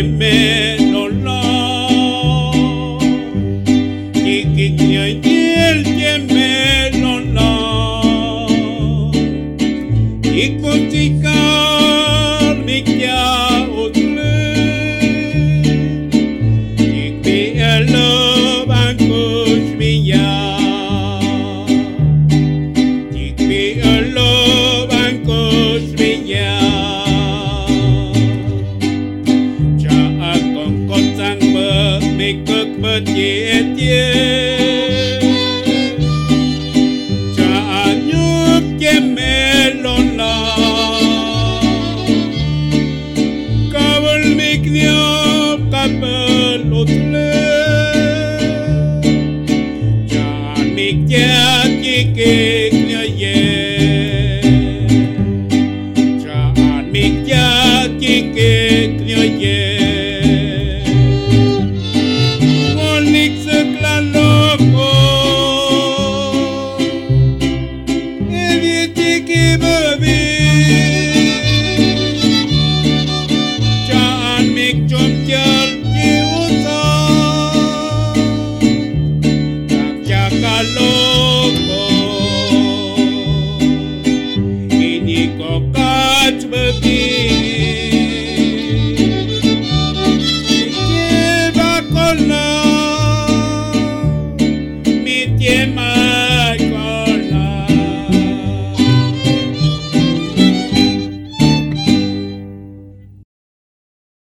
me lo lo Kikiknya yel me lo lo Ikotikar mikya otle Kikbi elo bangkush miya Kikbi elo bangkush miya Mikuk berjeje Jaan yuk kemelona Kawal miknya kabel otle Jaan miknya kikiknya ye Jaan miknya kikiknya ye Jaan mik jom